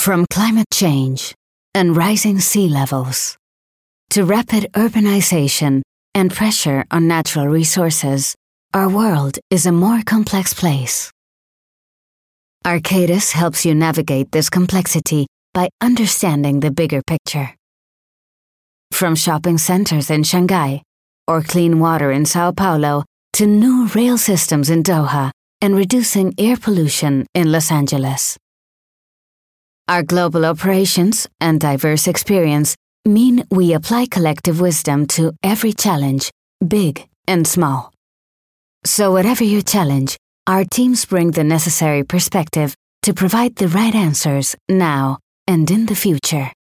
From climate change and rising sea levels to rapid urbanization and pressure on natural resources, our world is a more complex place. Arcadis helps you navigate this complexity by understanding the bigger picture. From shopping centers in Shanghai or clean water in Sao Paulo to new rail systems in Doha and reducing air pollution in Los Angeles. Our global operations and diverse experience mean we apply collective wisdom to every challenge, big and small. So whatever your challenge, our teams bring the necessary perspective to provide the right answers now and in the future.